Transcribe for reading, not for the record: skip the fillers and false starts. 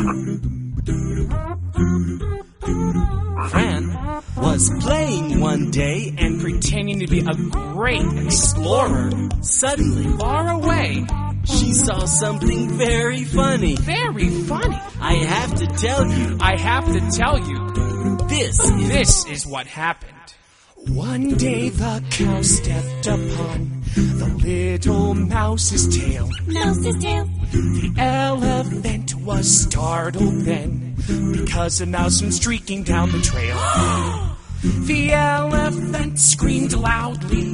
Fran was playing one day and pretending to be a great explorer. suddenly Far away. she saw something very funny. Very funny. I have to tell you, I have to tell you, this is what happened. One day the cow stepped upon the little mouse's tail. Mouse's tail. The elephant was startled then, because a mouse went streaking down the trail. The elephant screamed loudly.